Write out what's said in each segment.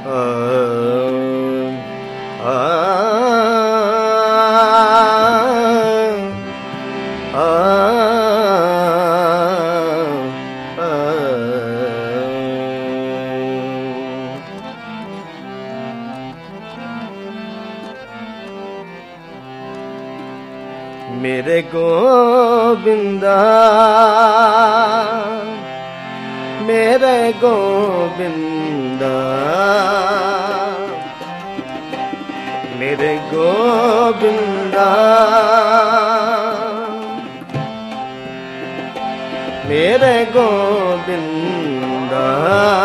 मेरे गोविंदा मेरे गोविंदा मेरे गोविंदा मेरे गोविंदा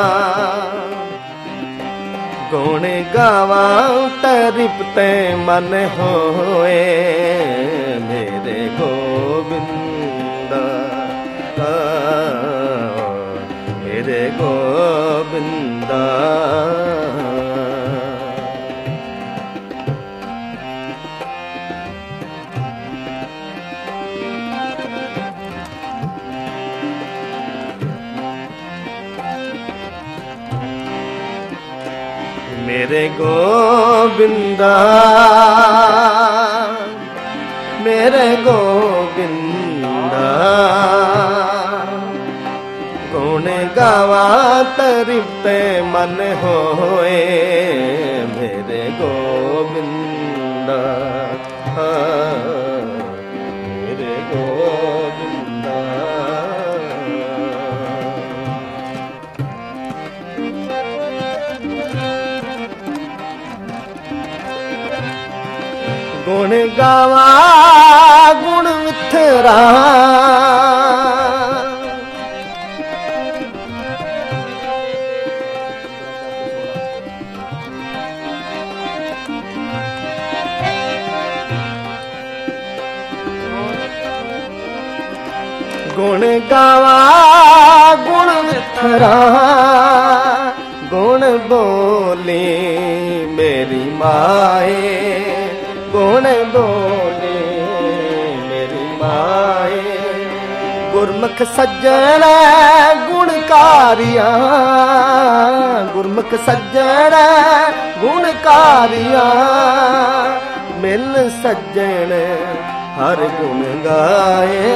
गुण गावा तरिपते मन होए मेरे गोविंदा मेरे गोविंदा मेरे गोविंदा मेरे गोविंदा गुण गावा तरिपते मन होए मेरे गोविंदा मेरे गोविंदा गुण गावा गुण मिथरा गुण गावा गुण मिथरा गुण बोली मेरी माए गुण बोले मेरी माए गुरमुख सज्जन गुणकारिया गुरमुख सज्जन गुणकारिया मिल सज्जन हर गुण गाए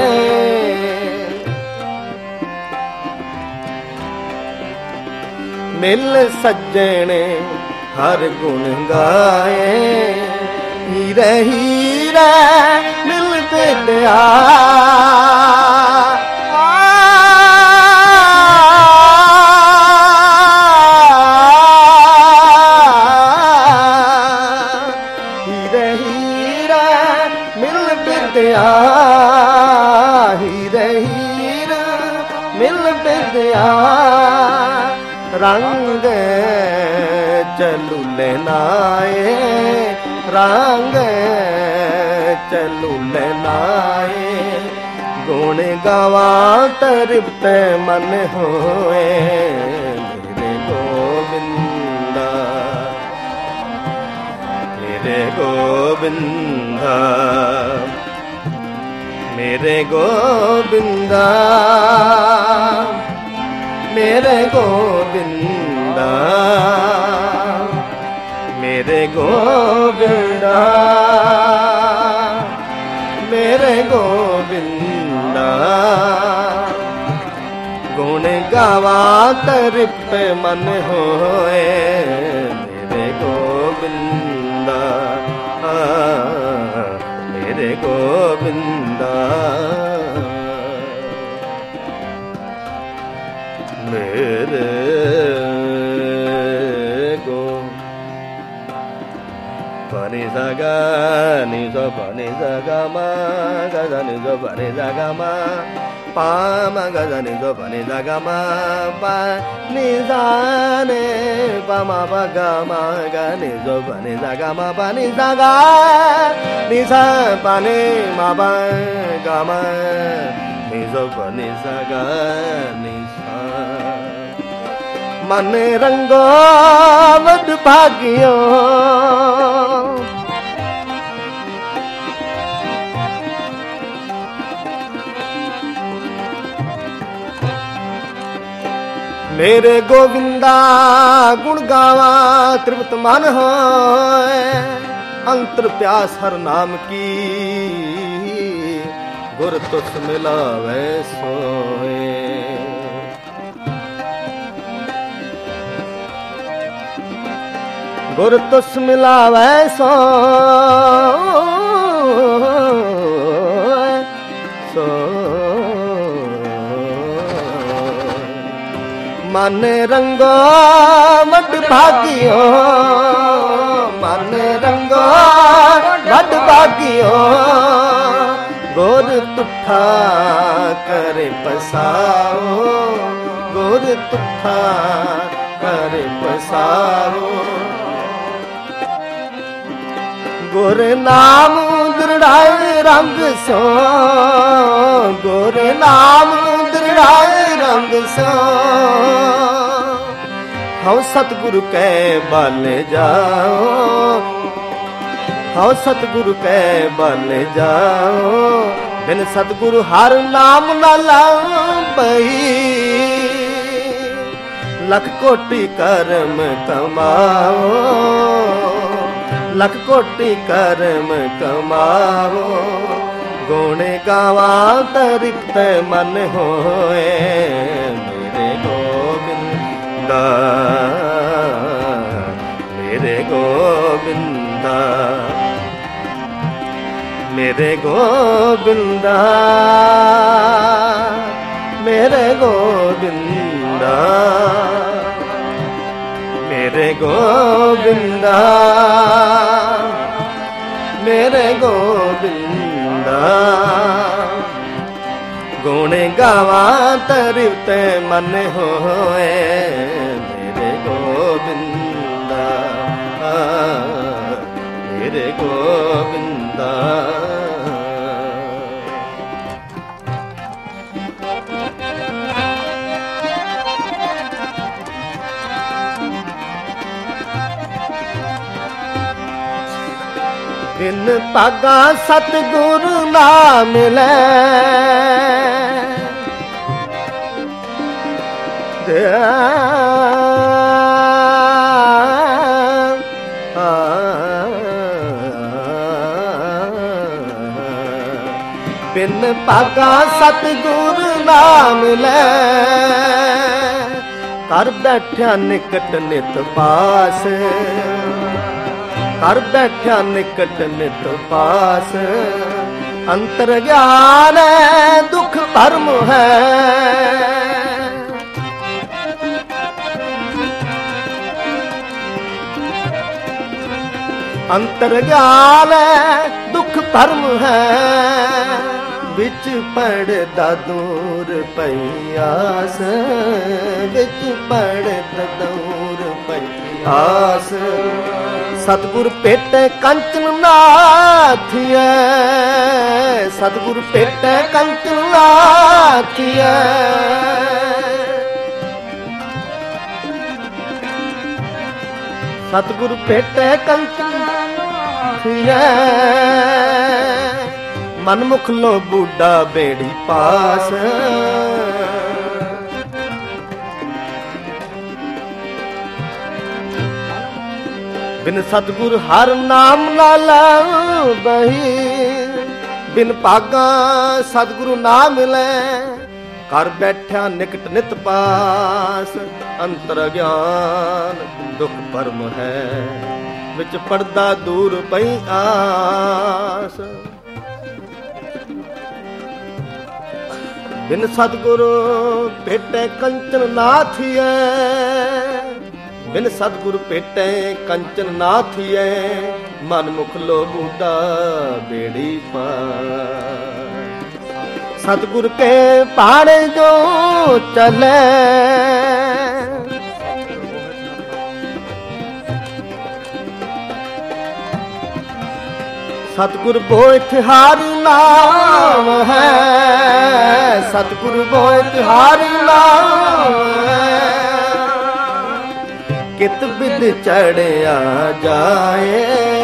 मिल सज्जन हर गुण गाए हीरे हीरे मिलते दया हीरे हीरे मिलते दया हीरे हीरे मिलते दया रंग चलू लेनाए रंग चलू लेनाए गुण गावा तरिपते मन होए मेरे गोविंदा मेरे गोविंदा मेरे गोविंदा मेरे गोविंदा मेरे गोविंदा मेरे गोविंदा गुण गावा तरिपते मन होए मेरे गोविंदा मेरे गोविंदा मेरे pani sa ga ni so pani sa ga ma ga sa ni so pani sa ga ma pa ma ga sa ni so pani sa ga ma pa ni sa ne pa ma pa ga ma ga ni so pani sa ga ma pa ni sa ga ni sa pa ni ma pa ga ma ni so pani sa ga ni sa मन रंगो वड भागियो मेरे गोविंदा गुण गावा तृप्त मन होए, अंतर प्यास हर नाम की गुर तुस मिलावे सोए। गुर तुस मिलावे मन रंगो वड भागियो, मन रंगो वड भागियो, गुर तुठा करे पसाओ, गुर तुठा करे पसाओ। गुर नाम दृढ़ाए रंग सो, गुर नाम दृढ़ाए रंग सो, हम सतगुरु कै बल जाओ, हम सतगुरु कै बल जाओ। बिन सतगुरु हर नाम न लंबई, लख कोटि कर्म कमाओ, लख कोटि कर्म कमाओ। गुण गावा तरिक्त मन होए, मेरे गोविंदा, मेरे गोविंदा, मेरे गोविंदा, मेरे गोविंदा, मेरे गोविंदा, मेरे गोविंदा। गुण गावा तरित मन होए, मेरे गोविंदा, मेरे गोविंदा। बिन भागा सतगुरु ना मिले, बिन भागा सतगुरु ना मिले, कर बैठा निकट नित पास, कर बैठा निकट नित पास। अंतर ज्ञान दुख भरम है, अंतर ज्ञान दुख भरम है। बिच पड़दा दूर पयास, बिच पड़दा दूर पयास। सतगुर पेट कंचन नाथिया, सतगुर पेट कंचन नाथिया। सतगुर पेट कंचन नाथिया। मनमुख लो बूढ़ा बेड़ी पास, बिन सतगुर हर नाम ना लंबई। बिन भागा सतगुरु ना मिले, कर बैठा निकट नित पास। अंतर ज्ञान दुख भरम है, विच पड़दा दूर पई आस। बिन सतगुरु भेटे कंचन नाथिए, बिन सतगुरु भेटे कंचन नाथिए। मन मुख लो बूढ़ा बेड़ी पार। सतगुरु के पहाड़े जो चले, सतगुरु बोइठ हारी नाम है, सतगुरु बोइठ हारी नाम है। कित बिद चढ़िया जाए,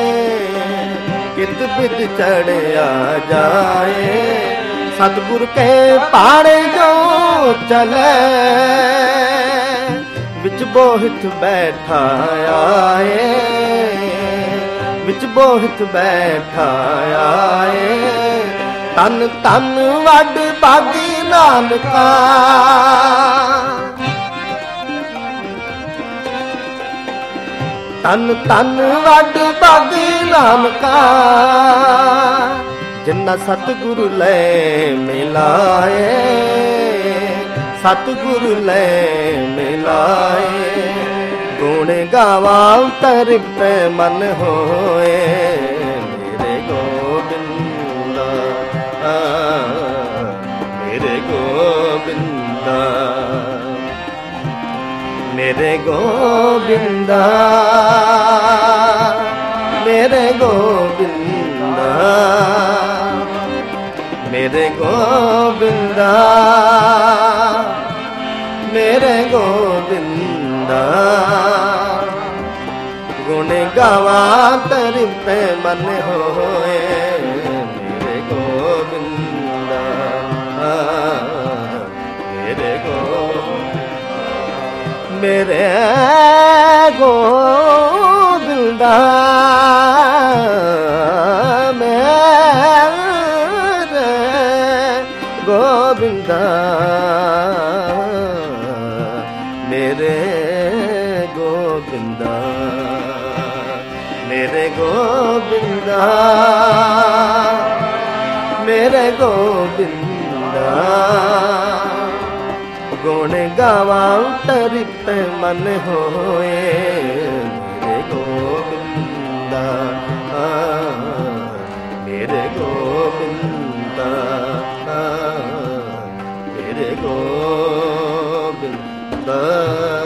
कित बिद चढ़िया जाए। सतगुरु के पहाड़े जो चले, ਵਿੱਚ ਬੋਹਿਤ ਬੈਠਾ ਆਏ, ਵਿੱਚ ਬੋਹਿਤ ਬੈਠਾ ਆਏ। ਤਨ ਤਨ ਵੱਡ ਭਾਗੀ ਨਾਨਕਾ, ਤਨ ਤਨ ਵੱਡ ਭਾਗੀ ਨਾਨਕਾ। ਜਿਨ੍ਹਾਂ ਸਤਿਗੁਰੂ ਲੈ ਮਿਲਾਏ, ਸਤਿਗੁਰੂ ਲੈ ਮਿਲਾਏ। ਗੁਣ ਗਾਵਾਂ ਤਰਿਪੈ ਮਨ ਹੋਏ, ਮੇਰੇ ਗੋਬਿੰਦਾ, ਮੇਰੇ ਗੋਬਿੰਦਾ, ਮੇਰੇ ਗੋਬਿੰਦਾ, ਮੇਰੇ ਗੋਬਿੰਦਾ, ਮੇਰੇ ਗੋਬਿੰਦਾ, ਮੇਰੇ ਗੋਬਿੰਦਾ। ਗੁਣ ਗਾਵਾਂ ਤਰਿਪੈ ਮਨ ਹੋਏ, ਮੇਰੇ ਗੋਬਿੰਦਾ, ਮੇਰੇ ਗੋਬਿੰਦਾ, ਮੇਰੇ ਗੋਬਿੰਦਾ, ਗੋਬਿੰਦਾ, ਮੇਰੇ ਗੋਬਿੰਦਾ, ਮੇਰੇ ਗੋਬਿੰਦਾ, ਮੇਰੇ ਗੋਬਿੰਦਾ। ਗੁਣ ਗਾਵਾਂ ਤਰਿਪੈ ਮਨ ਹੋਏ, ਮੇਰੇ ਗੋਬਿੰਦਾ, ਮੇਰੇ ਗੋਬਿੰਦਾ, ਮੇਰੇ ਗੋਬਿੰਦਾ।